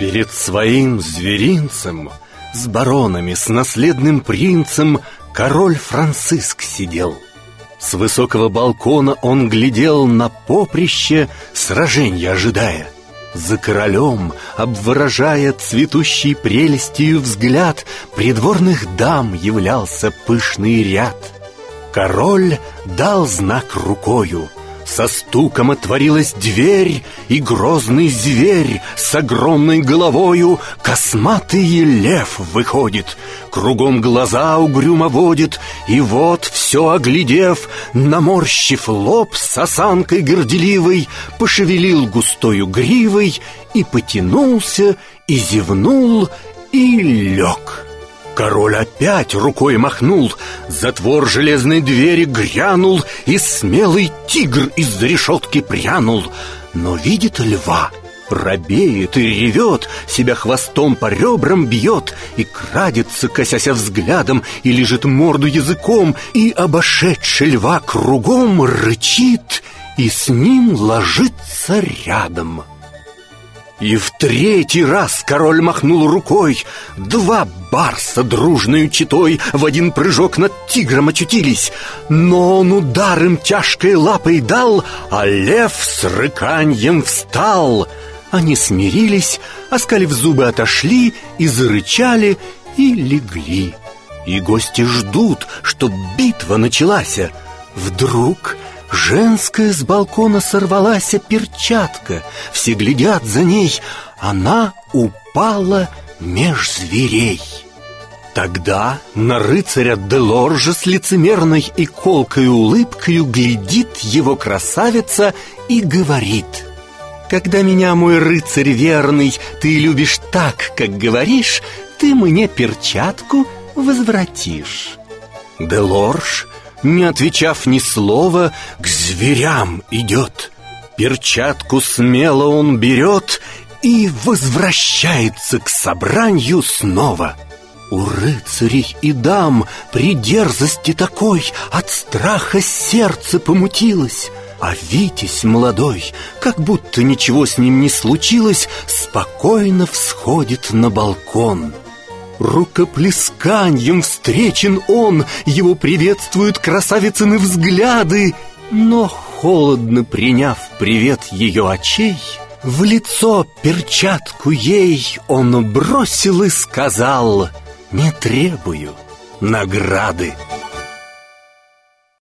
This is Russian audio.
Перед своим зверинцем, с баронами, с наследным принцем, король Франциск сидел. С высокого балкона он глядел на поприще, сраженья ожидая. За королем, обворожая цветущей прелестью взгляд, придворных дам являлся пышный ряд. Король дал знак рукою, со стуком отворилась дверь, и грозный зверь с огромной головою, косматый лев, выходит, кругом глаза угрюмо водит, и вот, все оглядев, наморщив лоб с осанкой горделивой, пошевелил густою гривой и потянулся, и зевнул, и лег. Король опять рукой махнул, затвор железной двери грянул, и смелый тигр из-за решетки прянул. Но видит льва, робеет и ревет, себя хвостом по ребрам бьет, и крадется, косяся взглядом, и лижет морду языком, и, обошедший льва кругом, рычит, и с ним ложится рядом. И в третий раз король махнул рукой. Два барса дружною четой в один прыжок над тигром очутились. Но он удар им тяжкой лапой дал, а лев с рыканьем встал. Они смирились, оскалив зубы, отошли и зарычали, и легли. И гости ждут, чтоб битва началась. Вдруг женская с балкона сорвалась перчатка. Все глядят за ней. Она упала меж зверей. Тогда на рыцаря Делоржа с лицемерной и колкой улыбкою глядит его красавица и говорит: «Когда меня, мой рыцарь верный, ты любишь так, как говоришь, ты мне перчатку возвратишь». Делорж, не отвечав ни слова, к зверям идет. Перчатку смело он берет и возвращается к собранию снова. У рыцарей и дам при дерзости такой от страха сердце помутилось. А Витязь молодой, как будто ничего с ним не случилось, спокойно всходит на балкон. Рукоплесканьем встречен он, его приветствуют красавицыны взгляды, но, холодно приняв привет ее очей, в лицо перчатку ей он бросил и сказал: «Не требую награды».